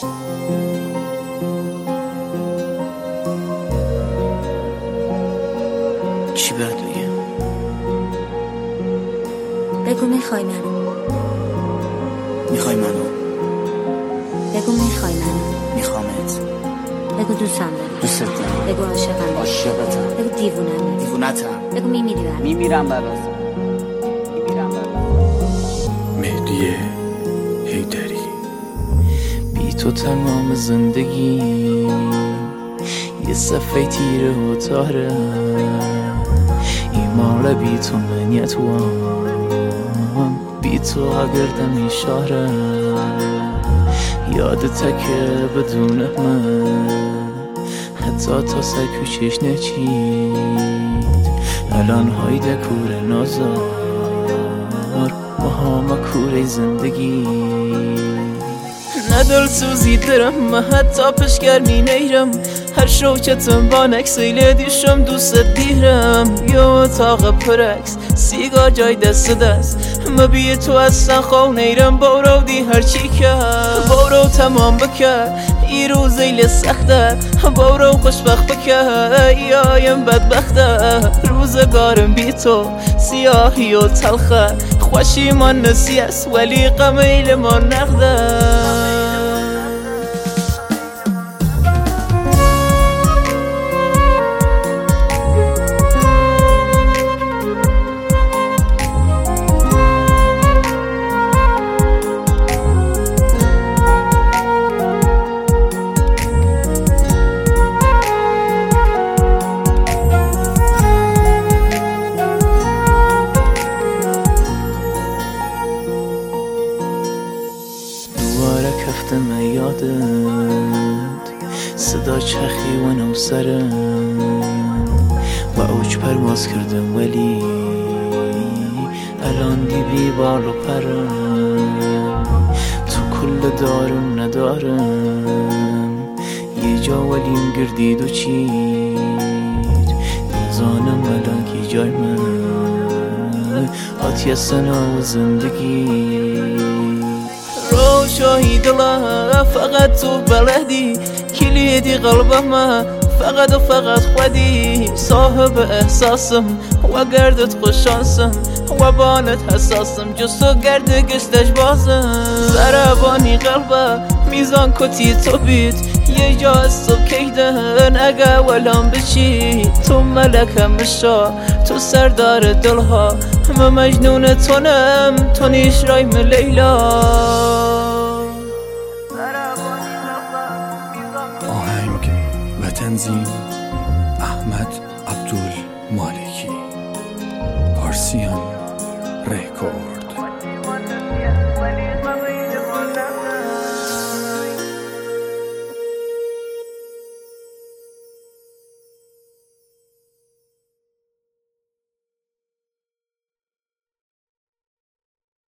چی باید بگم؟ بگو میخوای منو. میخوای منو؟ بگو میخوای منو. میخوامت. بگو دوستم داری. دوستت دارم. بگو عاشقم. عاشقتم. بگو دیوونم. دیوونتم. بگو میمیری برام. میمیرم برات. مهدی حیدری. بی تو تمام زندگی یه صفحه تیره و تاره، ایمان بی تو من توام، بی تو اگردم اشاره، یادت که بدون من حتی تا سر کوچش نچید، الان های دکور نازار ماها کوره زندگی. ندل سوزی درم من حتی پشگرمی نیرم، هر شوکتم با نکسیل دیشم دوست دیرم، یا اتاق پرکس سیگار جای دست ما بی تو اصلا خواه نیرم، بارو دی هرچی کرد بارو تمام بکر ای روزیل سخته، بارو خوشبخت بکر ای آیم بدبخته، روزگارم بی تو سیاهی و تلخه، خوشی من نسی است ولی قمیل من نقده. دوباره کفتم یادت صدا چخی و نوسرم و اوج پرواز کردم ولی الان دی بی بال و پرم، تو کل دارم ندارم یه جا ولیم گردید و چید، نزانم الان کی جای من آتی سنا و زندگی. روشاهی دلم فقط تو بلدی، کلیدی قلبم فقط و فقط خودی، صاحب احساسم و گردت خوششانسم و بانت حساسم، جز تو گرد گشتش بازم، ضربانی قلبه میزان کتی تو بید، یه جا از تو کیدن اگه ولام بشی، تو ملکم بشا تو سردار دلها، من مجنون تونم تو نیش رایم لیلا. آهنگ و تنظیم احمد عبدالمالکی، پارسیان رکورد.